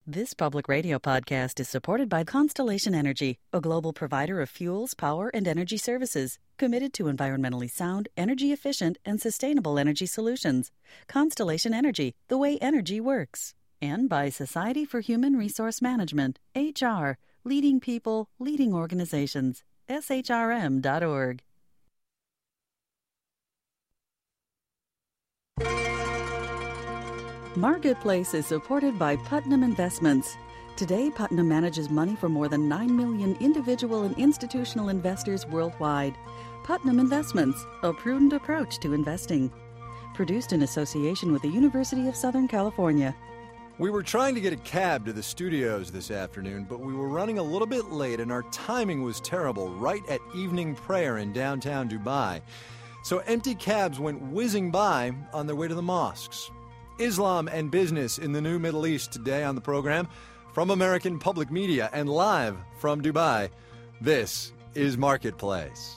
This public radio podcast is supported by Constellation Energy, a global provider of fuels, power, and energy services, committed to environmentally sound, energy-efficient, and sustainable energy solutions. Constellation Energy, the way energy works. And by Society for Human Resource Management, HR, leading people, leading organizations, shrm.org. Marketplace is supported by Putnam Investments. Today, Putnam manages money for more than 9 million individual and institutional investors worldwide. Putnam Investments, a prudent approach to investing. Produced in association with the University of Southern California. We were trying to get a cab to the studios this afternoon, but we were running a little bit late and our timing was terrible right at evening prayer in downtown Dubai. So empty cabs went whizzing by on their way to the mosques. Islam and business in the new Middle East today on the program. From American Public Media and live from Dubai, this is Marketplace.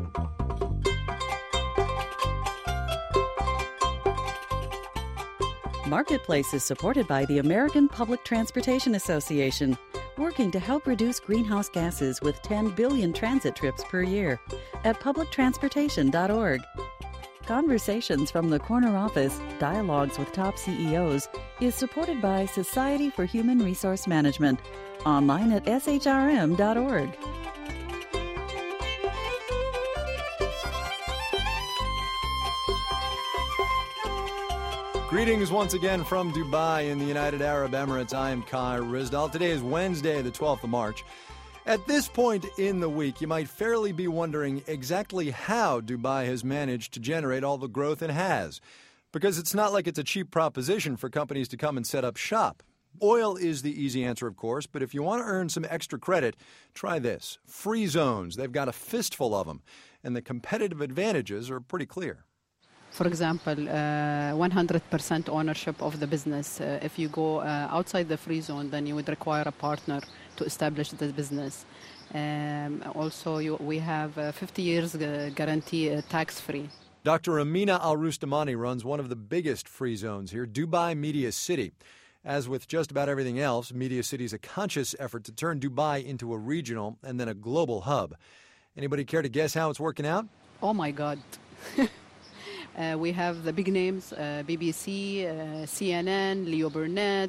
Marketplace is supported by the American Public Transportation Association, working to help reduce greenhouse gases with 10 billion transit trips per year at publictransportation.org. Conversations from the Corner Office, Dialogues with Top CEOs, is supported by Society for Human Resource Management, online at shrm.org. Greetings once again from Dubai in the United Arab Emirates. I am Kai Rizdal. Today is Wednesday, the 12th of March. At this point in the week, you might fairly be wondering exactly how Dubai has managed to generate all the growth it has. Because it's not like it's a cheap proposition for companies to come and set up shop. Oil is the easy answer, of course, but if you want to earn some extra credit, try this. Free zones. They've got a fistful of them, and the competitive advantages are pretty clear. For example, 100% ownership of the business. If you go outside the free zone, then you would require a partner to establish the business. Also, we have 50 years guarantee tax-free. Dr. Amina Al-Rustamani runs one of the biggest free zones here, Dubai Media City. As with just about everything else, Media City is a conscious effort to turn Dubai into a regional and then a global hub. Anybody care to guess how it's working out? Oh, my God. We have the big names, BBC, CNN, Leo Burnett,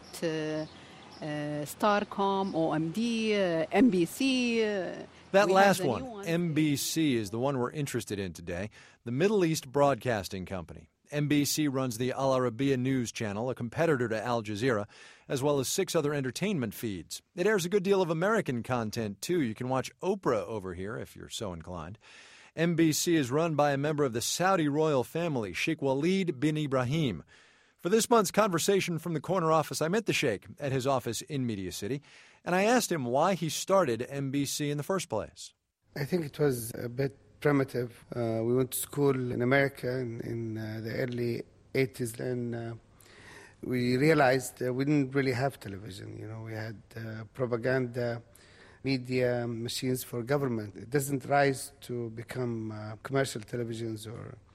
Starcom, OMD, NBC. That last one, NBC, is the one we're interested in today, the Middle East Broadcasting Company. NBC runs the Al Arabiya News Channel, a competitor to Al Jazeera, as well as 6 other entertainment feeds. It airs a good deal of American content, too. You can watch Oprah over here if you're so inclined. NBC is run by a member of the Saudi royal family, Sheikh Walid bin Ibrahim. For this month's conversation from the Corner Office, I met the Sheikh at his office in Media City, and I asked him why he started NBC in the first place. I think it was a bit primitive. We went to school in America in the early 80s, and we realized we didn't really have television. You know, we had propaganda, media machines for government. It doesn't rise to become commercial televisions,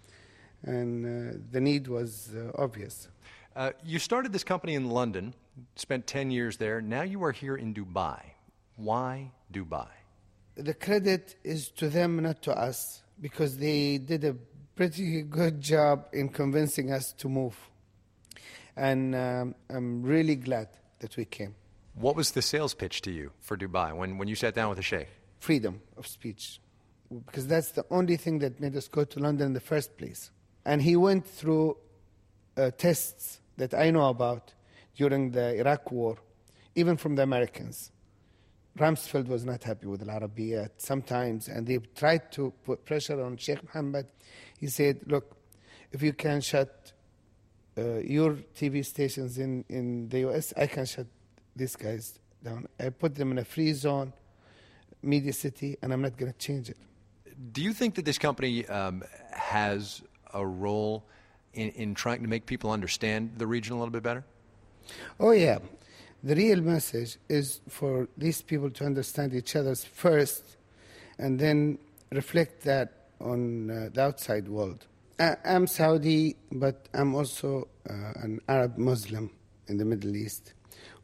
and the need was obvious. You started this company in London, spent 10 years there. Now you are here in Dubai. Why Dubai? The credit is to them, not to us, because they did a pretty good job in convincing us to move. And I'm really glad that we came. What was the sales pitch to you for Dubai when you sat down with the Sheikh? Freedom of speech, because that's the only thing that made us go to London in the first place. And he went through tests that I know about during the Iraq War, even from the Americans. Rumsfeld was not happy with Al Arabiya sometimes, and they tried to put pressure on Sheikh Mohammed. He said, look, if you can shut your TV stations in the U.S., I can shut these guys down. I put them in a free zone, Media City, and I'm not going to change it. Do you think that this company has a role in trying to make people understand the region a little bit better? Oh, yeah. The real message is for these people to understand each other first and then reflect that on the outside world. I'm Saudi, but I'm also an Arab Muslim in the Middle East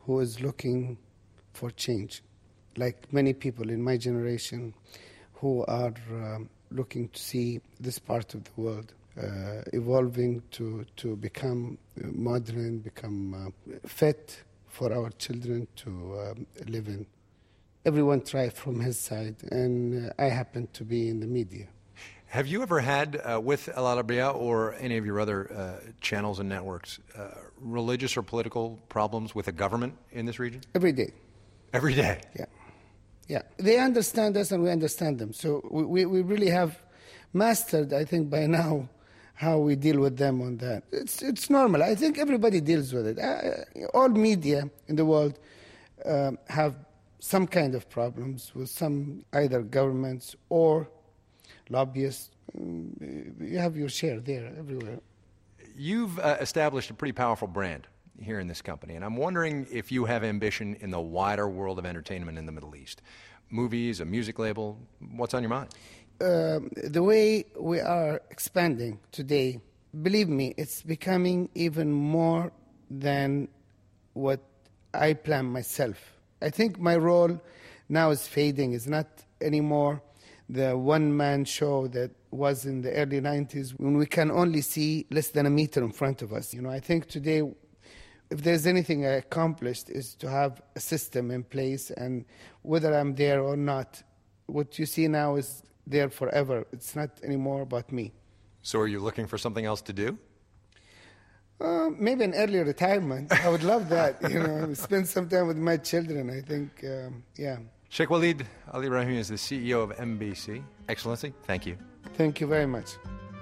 who is looking for change, like many people in my generation who are looking to see this part of the world evolving to become modern, become fit for our children to live in. Everyone tried from his side, and I happen to be in the media. Have you ever had, with Al Arabiya or any of your other channels and networks, religious or political problems with the government in this region? Every day. Every day? Yeah. Yeah. They understand us and we understand them. So we really have mastered, I think, by now, how we deal with them on that. It's normal. I think everybody deals with it. All media in the world have some kind of problems with some either governments or lobbyists. You have your share there everywhere. You've established a pretty powerful brand here in this company, and I'm wondering if you have ambition in the wider world of entertainment in the Middle East. Movies, a music label, what's on your mind? The way we are expanding today, believe me, it's becoming even more than what I planned myself. I think my role now is fading. It's not anymore the one-man show that was in the early 90s when we can only see less than a meter in front of us. I think today, if there's anything I accomplished, is to have a system in place, and whether I'm there or not, what you see now is there forever. It's not anymore about me. So are you looking for something else to do? Maybe an early retirement. I would love that, spend some time with my children, I think, yeah. Sheikh Walid Ali Ibrahimi is the CEO of MBC. Excellency, thank you. Thank you very much.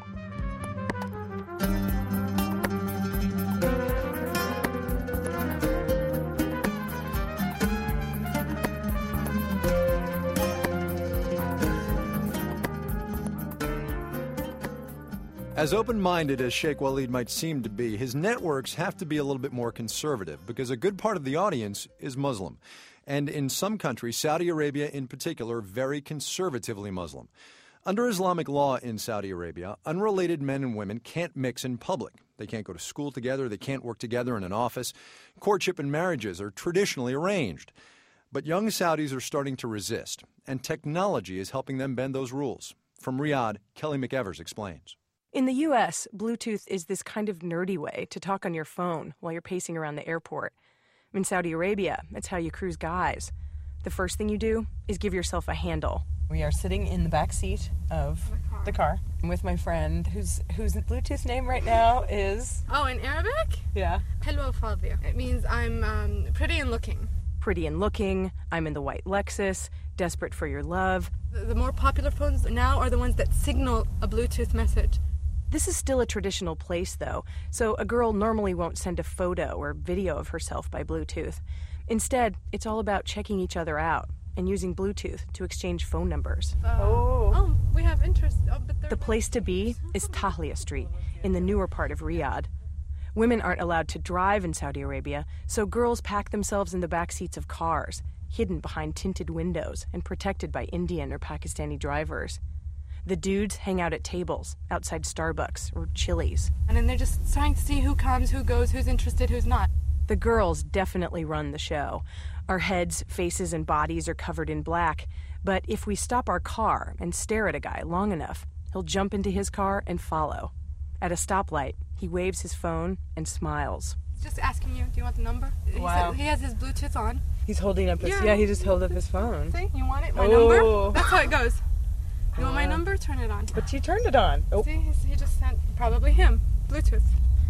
As open-minded as Sheikh Walid might seem to be, his networks have to be a little bit more conservative because a good part of the audience is Muslim. And in some countries, Saudi Arabia in particular, very conservatively Muslim. Under Islamic law in Saudi Arabia, unrelated men and women can't mix in public. They can't go to school together. They can't work together in an office. Courtship and marriages are traditionally arranged. But young Saudis are starting to resist, and technology is helping them bend those rules. From Riyadh, Kelly McEvers explains. In the U.S., Bluetooth is this kind of nerdy way to talk on your phone while you're pacing around the airport. In Saudi Arabia, it's how you cruise guys. The first thing you do is give yourself a handle. We are sitting in the back seat of the car with my friend, whose Bluetooth name right now is... Oh, in Arabic? Yeah. Helwa Fadhiya. It means I'm pretty and looking. Pretty and looking, I'm in the white Lexus, desperate for your love. The more popular phones now are the ones that signal a Bluetooth message. This is still a traditional place, though, so a girl normally won't send a photo or video of herself by Bluetooth. Instead, it's all about checking each other out and using Bluetooth to exchange phone numbers. Oh, we have interest. The place to be is Tahliya Street, in the newer part of Riyadh. Women aren't allowed to drive in Saudi Arabia, so girls pack themselves in the back seats of cars, hidden behind tinted windows and protected by Indian or Pakistani drivers. The dudes hang out at tables outside Starbucks or Chili's. And then they're just trying to see who comes, who goes, who's interested, who's not. The girls definitely run the show. Our heads, faces, and bodies are covered in black. But if we stop our car and stare at a guy long enough, he'll jump into his car and follow. At a stoplight, he waves his phone and smiles. He's just asking you, do you want the number? Wow. He has his Bluetooth on. He's holding up his... Yeah, he just held up his phone. See, you want it? My number? That's how it goes. You want my number? Turn it on. But you turned it on. Oh. See, he just sent probably him. Bluetooth.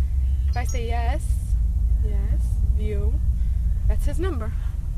If I say yes, view, that's his number.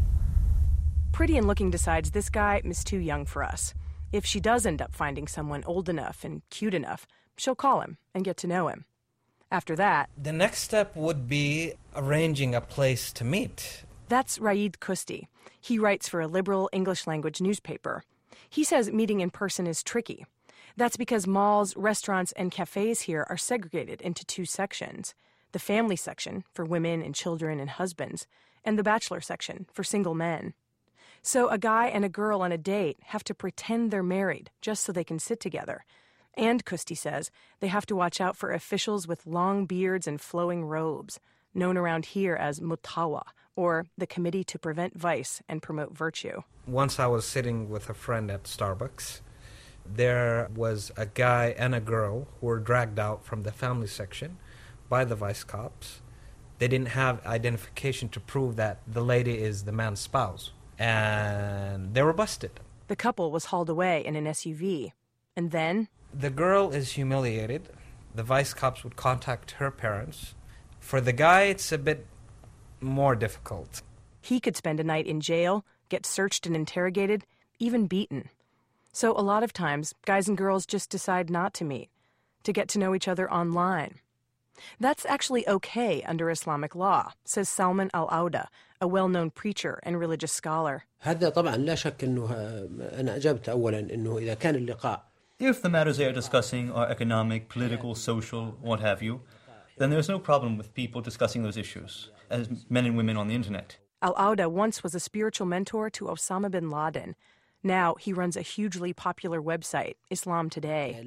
Pretty and Looking decides this guy is too young for us. If she does end up finding someone old enough and cute enough, she'll call him and get to know him. After that... The next step would be arranging a place to meet. That's Raid Kusti. He writes for a liberal English-language newspaper. He says meeting in person is tricky. That's because malls, restaurants, and cafes here are segregated into two sections. The family section, for women and children and husbands, and the bachelor section, for single men. So a guy and a girl on a date have to pretend they're married just so they can sit together. And, Kusti says, they have to watch out for officials with long beards and flowing robes, known around here as mutawa, or the Committee to Prevent Vice and Promote Virtue. Once I was sitting with a friend at Starbucks. There was a guy and a girl who were dragged out from the family section by the vice cops. They didn't have identification to prove that the lady is the man's spouse, and they were busted. The couple was hauled away in an SUV, and then... The girl is humiliated. The vice cops would contact her parents. For the guy, it's a bit more difficult. He could spend a night in jail, get searched and interrogated, even beaten. So a lot of times, guys and girls just decide not to meet, to get to know each other online. That's actually okay under Islamic law, says Salman Al-Auda, a well-known preacher and religious scholar. هذا طبعا لا شك إنه أنا أجبت أولا إنه إذا كان اللقاء. If the matters they are discussing are economic, political, social, what have you, then there's no problem with people discussing those issues, as men and women on the internet. Al-Auda once was a spiritual mentor to Osama bin Laden. Now he runs a hugely popular website, Islam Today.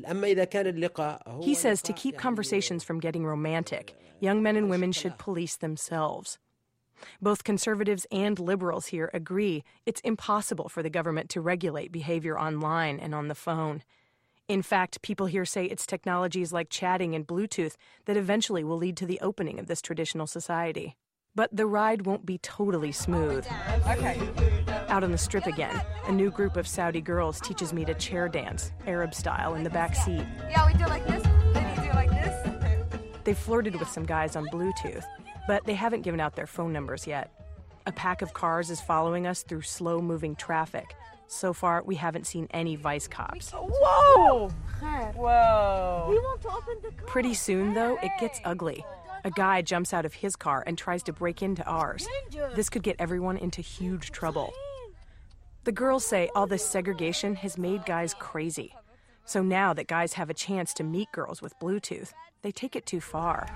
He says to keep conversations from getting romantic, young men and women should police themselves. Both conservatives and liberals here agree it's impossible for the government to regulate behavior online and on the phone. In fact, people here say it's technologies like chatting and Bluetooth that eventually will lead to the opening of this traditional society. But the ride won't be totally smooth. Okay. Out on the Strip again, a new group of Saudi girls teaches me to chair dance, Arab style, in the back seat. Yeah, we do it like this, then you do it like this. They've flirted with some guys on Bluetooth, but they haven't given out their phone numbers yet. A pack of cars is following us through slow-moving traffic. So far, we haven't seen any vice cops. Whoa! Whoa! We want to open the car. Pretty soon, though, it gets ugly. A guy jumps out of his car and tries to break into ours. This could get everyone into huge trouble. The girls say all this segregation has made guys crazy. So now that guys have a chance to meet girls with Bluetooth, they take it too far.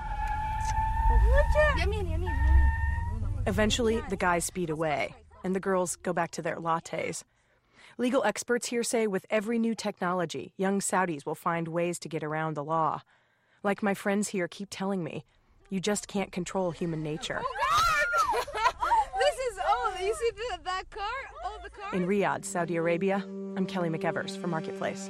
Eventually, the guys speed away, and the girls go back to their lattes. Legal experts here say with every new technology, young Saudis will find ways to get around the law. Like my friends here keep telling me, you just can't control human nature. Oh, God! This is old. You see that car? Oh, the car? In Riyadh, Saudi Arabia, I'm Kelly McEvers for Marketplace.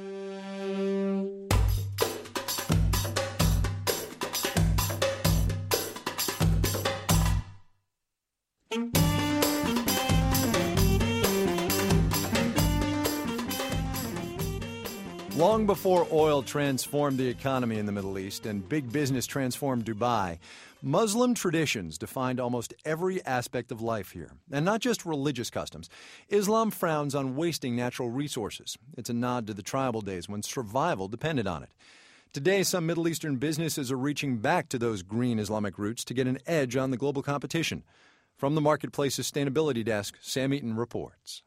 Long before oil transformed the economy in the Middle East and big business transformed Dubai, Muslim traditions defined almost every aspect of life here. And not just religious customs. Islam frowns on wasting natural resources. It's a nod to the tribal days when survival depended on it. Today, some Middle Eastern businesses are reaching back to those green Islamic roots to get an edge on the global competition. From the Marketplace Sustainability Desk, Sam Eaton reports.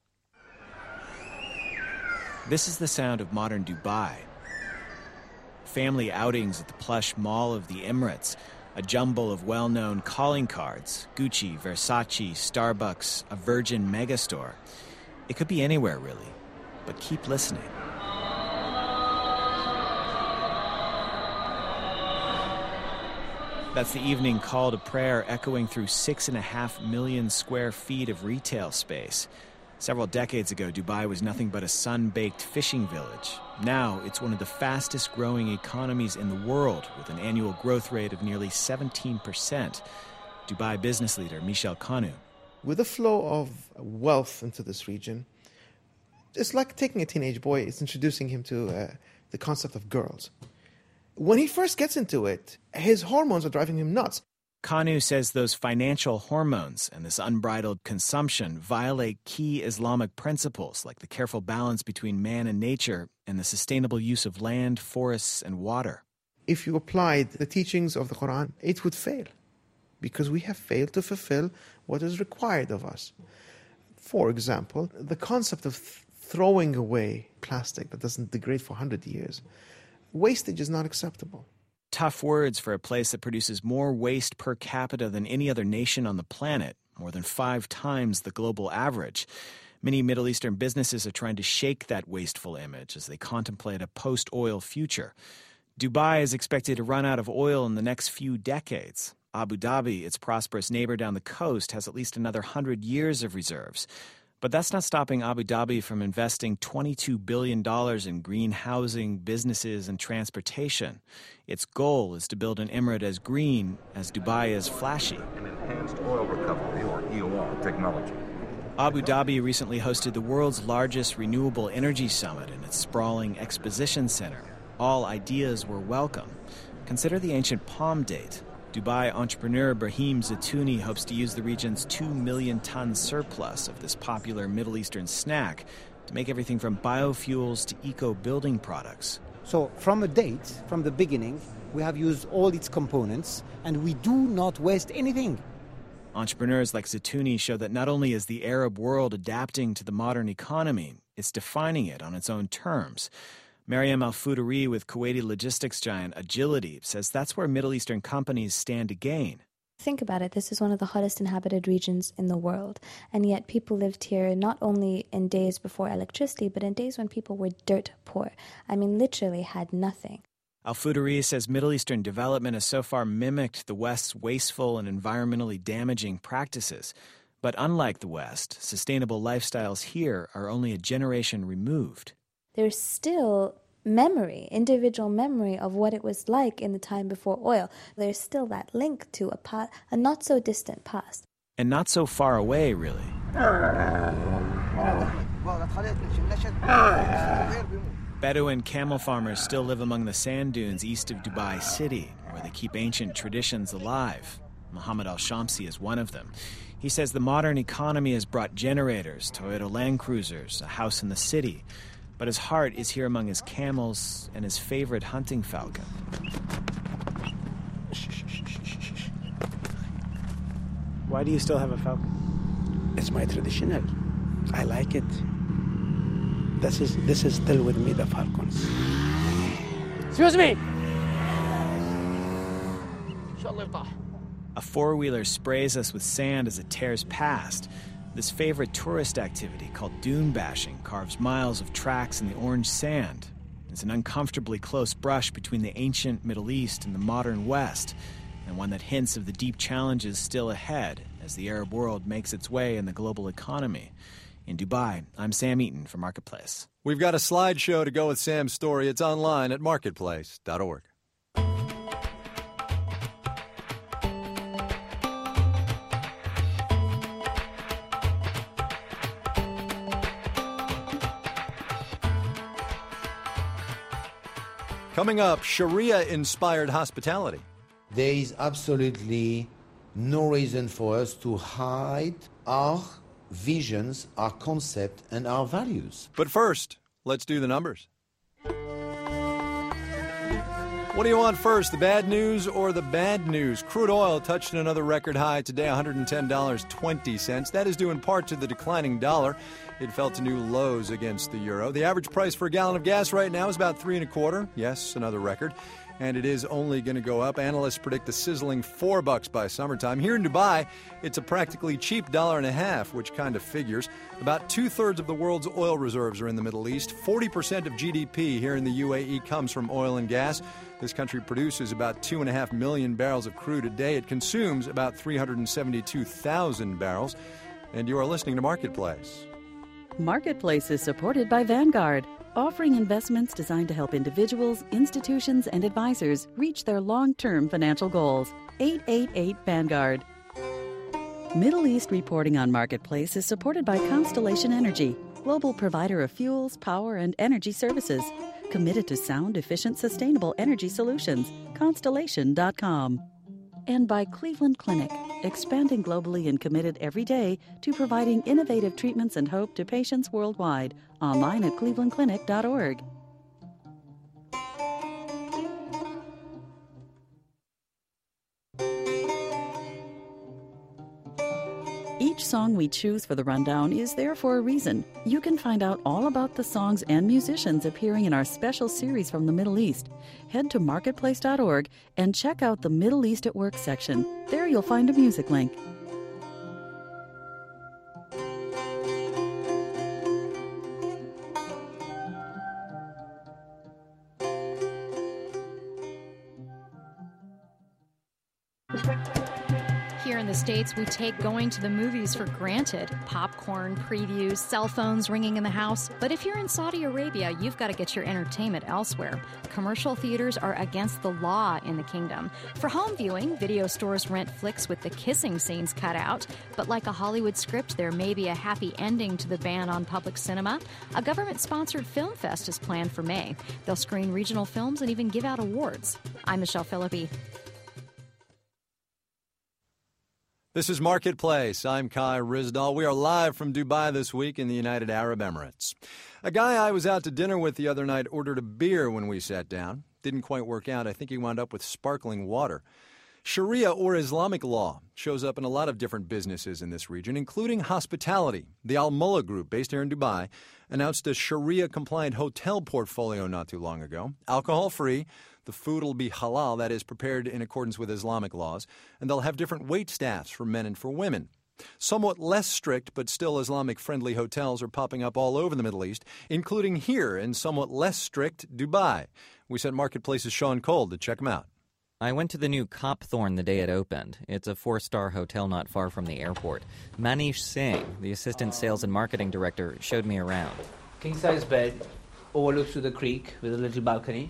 This is the sound of modern Dubai. Family outings at the plush Mall of the Emirates, a jumble of well-known calling cards, Gucci, Versace, Starbucks, a Virgin megastore. It could be anywhere, really, but keep listening. That's the evening call to prayer echoing through 6.5 million square feet of retail space. Several decades ago, Dubai was nothing but a sun-baked fishing village. Now, it's one of the fastest-growing economies in the world, with an annual growth rate of nearly 17%. Dubai business leader Michel Kanu. With the flow of wealth into this region, it's like taking a teenage boy, it's introducing him to the concept of girls. When he first gets into it, his hormones are driving him nuts. Kanu says those financial hormones and this unbridled consumption violate key Islamic principles like the careful balance between man and nature and the sustainable use of land, forests, and water. If you applied the teachings of the Quran, it would fail because we have failed to fulfill what is required of us. For example, the concept of throwing away plastic that doesn't degrade for 100 years, wastage is not acceptable. Tough words for a place that produces more waste per capita than any other nation on the planet, more than 5 times the global average. Many Middle Eastern businesses are trying to shake that wasteful image as they contemplate a post-oil future. Dubai is expected to run out of oil in the next few decades. Abu Dhabi, its prosperous neighbor down the coast, has at least another 100 years of reserves. But that's not stopping Abu Dhabi from investing $22 billion in green housing, businesses, and transportation. Its goal is to build an emirate as green as Dubai is flashy. An enhanced oil recovery, or EOR, technology. Abu Dhabi recently hosted the world's largest renewable energy summit in its sprawling exposition center. All ideas were welcome. Consider the ancient palm date. Dubai entrepreneur Brahim Zatouni hopes to use the region's 2 million ton surplus of this popular Middle Eastern snack to make everything from biofuels to eco-building products. So from a date, from the beginning, we have used all its components and we do not waste anything. Entrepreneurs like Zatouni show that not only is the Arab world adapting to the modern economy, it's defining it on its own terms. Mariam Al-Foudouri with Kuwaiti logistics giant Agility says that's where Middle Eastern companies stand to gain. Think about it, this is one of the hottest inhabited regions in the world, and yet people lived here not only in days before electricity, but in days when people were dirt poor. I mean, literally had nothing. Al-Foudouri says Middle Eastern development has so far mimicked the West's wasteful and environmentally damaging practices. But unlike the West, sustainable lifestyles here are only a generation removed. There's still memory, individual memory of what it was like in the time before oil. There's still that link to a not-so-distant past. And not so far away, really. Bedouin camel farmers still live among the sand dunes east of Dubai City, where they keep ancient traditions alive. Mohammed Al-Shamsi is one of them. He says the modern economy has brought generators, Toyota Land Cruisers, a house in the city. But his heart is here among his camels and his favorite hunting falcon. Why do you still have a falcon? It's my traditional. I like it. This is still with me, the falcons. Excuse me! A four-wheeler sprays us with sand as it tears past. This favorite tourist activity, called dune bashing, carves miles of tracks in the orange sand. It's an uncomfortably close brush between the ancient Middle East and the modern West, and one that hints of the deep challenges still ahead as the Arab world makes its way in the global economy. In Dubai, I'm Sam Eaton for Marketplace. We've got a slideshow to go with Sam's story. It's online at marketplace.org. Coming up, Sharia-inspired hospitality. There is absolutely no reason for us to hide our visions, our concept, and our values. But first, let's do the numbers. What do you want first, the bad news or the bad news? Crude oil touched another record high today, $110.20. That is due in part to the declining dollar. It fell to new lows against the euro. The average price for a gallon of gas right now is about $3.25. Yes, another record. And it is only going to go up. Analysts predict a sizzling $4 by summertime. Here in Dubai, it's a practically cheap $1.50, which kind of figures. About two-thirds of the world's oil reserves are in the Middle East. 40% of GDP here in the UAE comes from oil and gas. This country produces about 2.5 million barrels of crude a day. It consumes about 372,000 barrels. And you are listening to Marketplace. Marketplace is supported by Vanguard, offering investments designed to help individuals, institutions, and advisors reach their long-term financial goals. 888 Vanguard. Middle East reporting on Marketplace is supported by Constellation Energy, global provider of fuels, power, and energy services. Committed to sound, efficient, sustainable energy solutions. Constellation.com. And by Cleveland Clinic, expanding globally and committed every day to providing innovative treatments and hope to patients worldwide. Online at clevelandclinic.org. Each song we choose for the rundown is there for a reason. You can find out all about the songs and musicians appearing in our special series from the Middle East. Head to marketplace.org and check out the Middle East at Work section. There you'll find a music link. Here in the States, we take going to the movies for granted. Popcorn, previews, cell phones ringing in the house. But if you're in Saudi Arabia, you've got to get your entertainment elsewhere. Commercial theaters are against the law in the kingdom. For home viewing, video stores rent flicks with the kissing scenes cut out. But like a Hollywood script, there may be a happy ending to the ban on public cinema. A government-sponsored film fest is planned for May. They'll screen regional films and even give out awards. I'm Michelle Philippi. This is Marketplace. I'm Kai Rizdal. We are live from Dubai this week in the United Arab Emirates. A guy I was out to dinner with the other night ordered a beer when we sat down. Didn't quite work out. I think he wound up with sparkling water. Sharia, or Islamic law, shows up in a lot of different businesses in this region, including hospitality. The Al Mullah Group, based here in Dubai, announced a Sharia-compliant hotel portfolio not too long ago. Alcohol-free. The food will be halal, that is, prepared in accordance with Islamic laws, and they'll have different wait staffs for men and for women. Somewhat less strict but still Islamic-friendly hotels are popping up all over the Middle East, including here in somewhat less strict Dubai. We sent Marketplace's Sean Cole to check them out. I went to the new Copthorne the day it opened. It's a 4-star hotel not far from the airport. Manish Singh, the assistant sales and marketing director, showed me around. King-size bed, overlooks to the creek with a little balcony.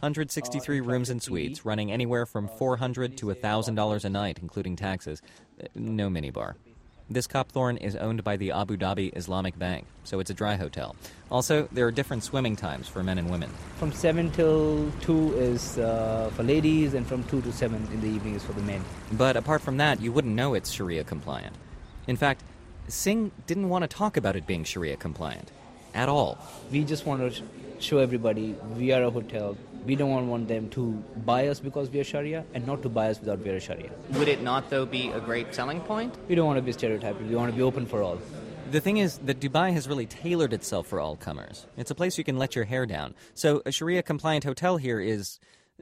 163 rooms and suites, running anywhere from $400 to $1,000 a night, including taxes. No minibar. This Copthorne is owned by the Abu Dhabi Islamic Bank, so it's a dry hotel. Also, there are different swimming times for men and women. From 7 till 2 is for ladies, and from 2 to 7 in the evening is for the men. But apart from that, you wouldn't know it's Sharia compliant. In fact, Singh didn't want to talk about it being Sharia compliant at all. We just want to show everybody we are a hotel. We don't want them to buy us because we are Sharia and not to buy us without we are Sharia. Would it not, though, be a great selling point? We don't want to be stereotyping. We want to be open for all. The thing is that Dubai has really tailored itself for all comers. It's a place you can let your hair down. So a Sharia-compliant hotel here is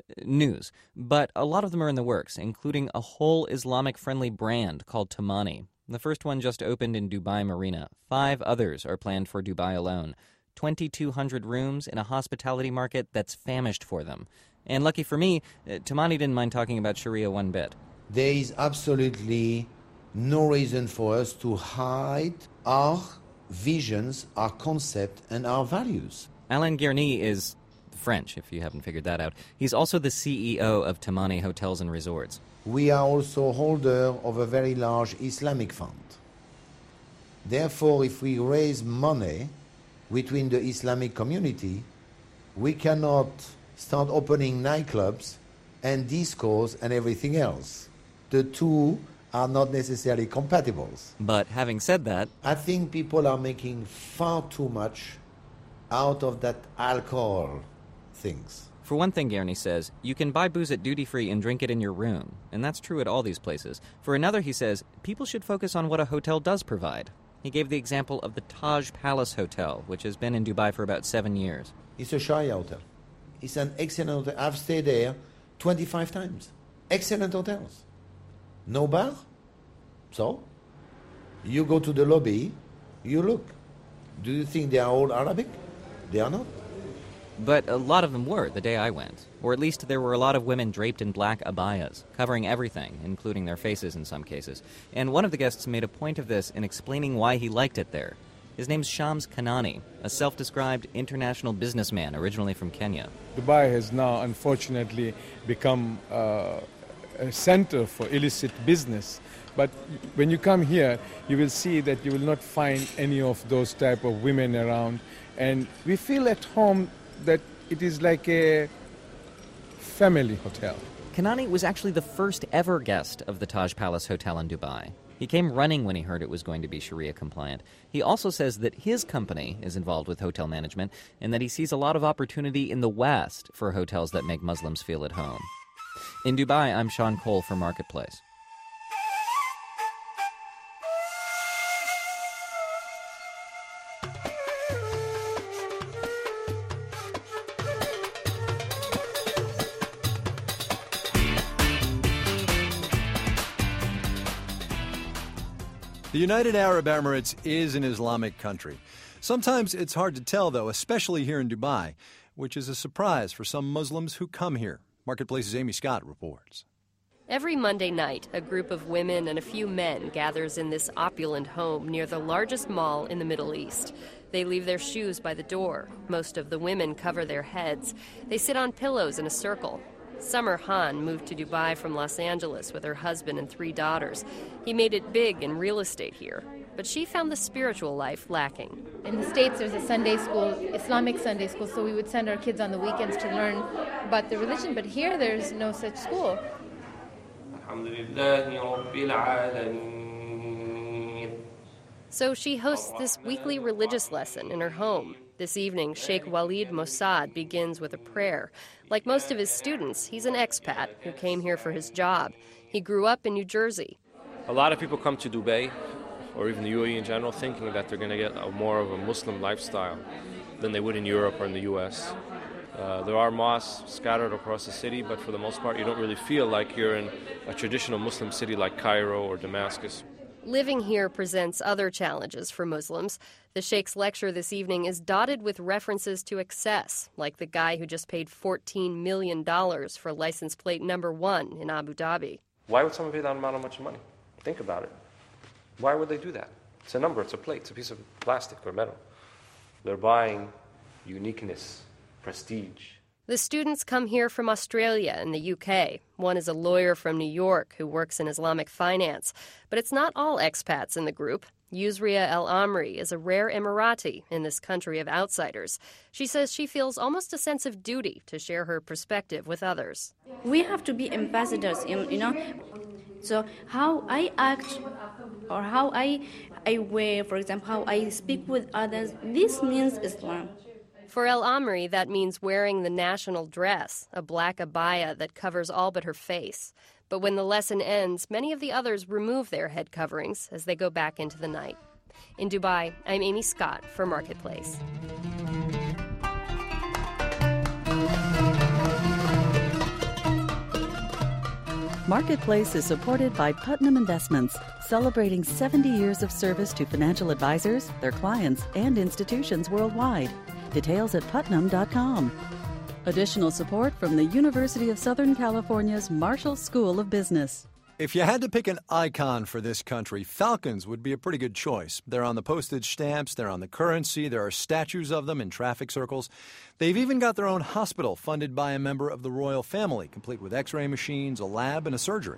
news. But a lot of them are in the works, including a whole Islamic-friendly brand called Tamani. The first one just opened in Dubai Marina. 5 others are planned for Dubai alone. 2,200 rooms in a hospitality market that's famished for them. And lucky for me, Tamani didn't mind talking about Sharia one bit. There is absolutely no reason for us to hide our visions, our concept, and our values. Alain Guerny is French, if you haven't figured that out. He's also the CEO of Tamani Hotels and Resorts. We are also holder of a very large Islamic fund. Therefore, if we raise money between the Islamic community, we cannot start opening nightclubs and discos and everything else. The two are not necessarily compatible. But having said that, I think people are making far too much out of that alcohol things. For one thing, Guerny says, you can buy booze at duty-free and drink it in your room. And that's true at all these places. For another, he says, people should focus on what a hotel does provide. He gave the example of the Taj Palace Hotel, which has been in Dubai for about 7 years. It's a Sharia hotel. It's an excellent hotel. I've stayed there 25 times. Excellent hotels. No bar. So, you go to the lobby, you look. Do you think they are all Arabic? They are not. But a lot of them were the day I went. Or at least there were a lot of women draped in black abayas, covering everything, including their faces in some cases. And one of the guests made a point of this in explaining why he liked it there. His name's Shams Kanani, a self-described international businessman originally from Kenya. Dubai has now, unfortunately, become a center for illicit business. But when you come here, you will see that you will not find any of those type of women around. And we feel at home that it is like a family hotel. Kanani was actually the first ever guest of the Taj Palace Hotel in Dubai. He came running when he heard it was going to be Sharia compliant. He also says that his company is involved with hotel management and that he sees a lot of opportunity in the West for hotels that make Muslims feel at home. In Dubai, I'm Sean Cole for Marketplace. The United Arab Emirates is an Islamic country. Sometimes it's hard to tell, though, especially here in Dubai, which is a surprise for some Muslims who come here. Marketplace's Amy Scott reports. Every Monday night, a group of women and a few men gathers in this opulent home near the largest mall in the Middle East. They leave their shoes by the door. Most of the women cover their heads. They sit on pillows in a circle. Summer Han moved to Dubai from Los Angeles with her husband and 3 daughters. He made it big in real estate here, but she found the spiritual life lacking. In the States, there's a Sunday school, Islamic Sunday school, so we would send our kids on the weekends to learn about the religion, but here there's no such school. So she hosts this weekly religious lesson in her home. This evening, Sheikh Walid Mossad begins with a prayer. Like most of his students, he's an expat who came here for his job. He grew up in New Jersey. A lot of people come to Dubai, or even the UAE in general, thinking that they're going to get more of a Muslim lifestyle than they would in Europe or in the U.S. There are mosques scattered across the city, but for the most part, you don't really feel like you're in a traditional Muslim city like Cairo or Damascus. Living here presents other challenges for Muslims. The Sheikh's lecture this evening is dotted with references to excess, like the guy who just paid $14 million for license plate number 1 in Abu Dhabi. Why would someone pay that amount of much money? Think about it. Why would they do that? It's a number, it's a plate, it's a piece of plastic or metal. They're buying uniqueness, prestige. The students come here from Australia and the UK. One is a lawyer from New York who works in Islamic finance. But it's not all expats in the group. Yusria El Amri is a rare Emirati in this country of outsiders. She says she feels almost a sense of duty to share her perspective with others. We have to be ambassadors, So how I act or how I wear, for example, how I speak with others, this means Islam. For El Amri, that means wearing the national dress, a black abaya that covers all but her face. But when the lesson ends, many of the others remove their head coverings as they go back into the night. In Dubai, I'm Amy Scott for Marketplace. Marketplace is supported by Putnam Investments, celebrating 70 years of service to financial advisors, their clients, and institutions worldwide. Details at putnam.com. Additional support from the University of Southern California's Marshall School of Business. If you had to pick an icon for this country, falcons would be a pretty good choice. They're on the postage stamps, they're on the currency, there are statues of them in traffic circles. They've even got their own hospital funded by a member of the royal family, complete with x-ray machines, a lab, and a surgery.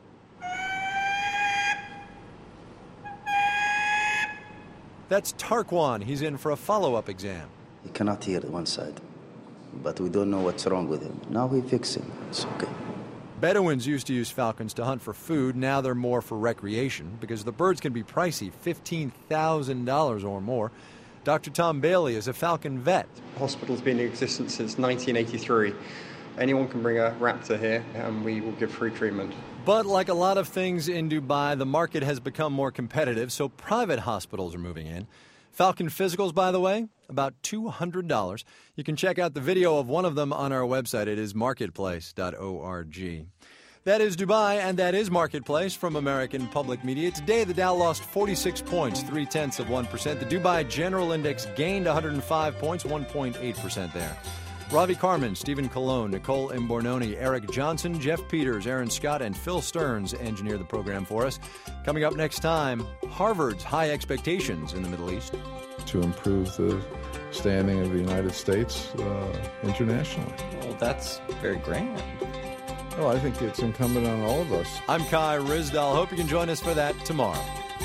That's Tarquan. He's in for a follow-up exam. He cannot hear one side, but we don't know what's wrong with him. Now we fix him. It's okay. Bedouins used to use falcons to hunt for food. Now they're more for recreation because the birds can be pricey, $15,000 or more. Dr. Tom Bailey is a falcon vet. The hospital's been in existence since 1983. Anyone can bring a raptor here and we will give free treatment. But like a lot of things in Dubai, the market has become more competitive, so private hospitals are moving in. Falcon physicals, by the way, about $200. You can check out the video of one of them on our website. It is marketplace.org. That is Dubai, and that is Marketplace from American Public Media. Today, the Dow lost 46 points, 0.3%. The Dubai General Index gained 105 points, 1.8% there. Ravi Carmen, Stephen Colon, Nicole Imbornoni, Eric Johnson, Jeff Peters, Aaron Scott, and Phil Stearns engineer the program for us. Coming up next time, Harvard's high expectations in the Middle East. To improve the standing of the United States internationally. Well, that's very grand. Well, I think it's incumbent on all of us. I'm Kai Rizdal. Hope you can join us for that tomorrow.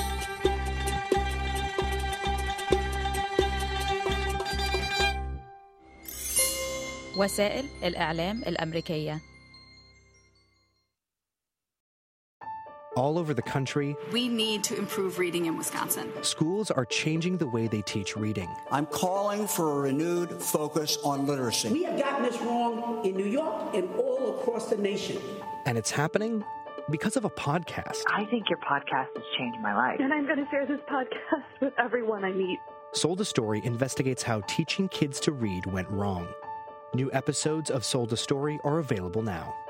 وسائل الإعلام الأمريكية. All over the country, we need to improve reading in Wisconsin. Schools are changing the way they teach reading. I'm calling for a renewed focus on literacy. We have gotten this wrong in New York and all across the nation. And it's happening because of a podcast. I think your podcast has changed my life. And I'm going to share this podcast with everyone I meet. Sold a Story investigates how teaching kids to read went wrong. New episodes of Sold a Story are available now.